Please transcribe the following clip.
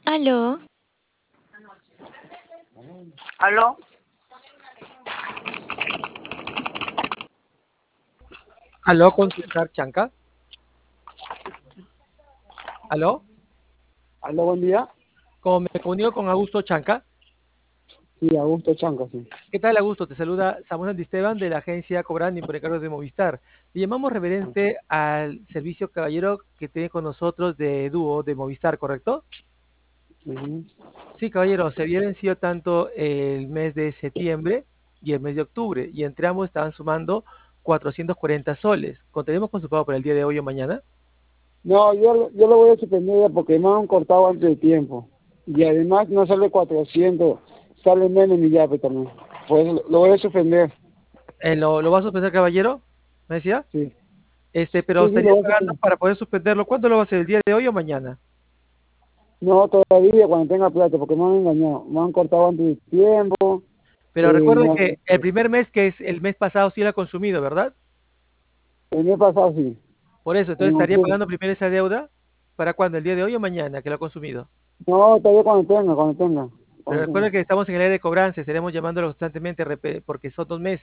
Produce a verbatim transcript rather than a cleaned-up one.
Aló, ¿Aló? Aló, con César Chanca. Aló, ¿Aló, buen día? como me comunico con Augusto Chanca. Sí, Augusto Chanca, sí. ¿Qué tal, Augusto? Te saluda Samuel Esteban de la agencia Cobranding por encargos de Movistar. Le llamamos referente al servicio caballero que tiene con nosotros de dúo de Movistar, ¿correcto? Ujú. Sí, caballero, se había vencido tanto el mes de septiembre y el mes de octubre, y entre ambos estaban sumando cuatrocientos cuarenta soles. ¿Contaremos con su pago para el día de hoy o mañana? No, yo, yo lo voy a suspender porque me han cortado antes de tiempo. Y además no sale cuatrocientos, sale menos mi yape también. Pues lo, lo voy a suspender. Eh, ¿lo, lo va a suspender, caballero? ¿Me decía? Sí, Este, pero sí, sí, lo estaría voy a pagando suspender. para poder suspenderlo. ¿Cuándo lo va a hacer? ¿El día de hoy o mañana? No, todavía cuando tenga plata, porque me han engañado. Me han cortado antes de tiempo. Pero Eh, recuerde no, que el primer mes, que es el mes pasado, sí lo ha consumido, ¿verdad? el mes pasado sí. Por eso, entonces En estaría octubre. pagando primero esa deuda. ¿Para cuándo? ¿El día de hoy o mañana que lo ha consumido? No, todavía cuando tenga, cuando tenga. Pero Cuando tenga. recuerde que estamos en el área de cobranza, estaremos llamándolo constantemente repe- porque son dos meses.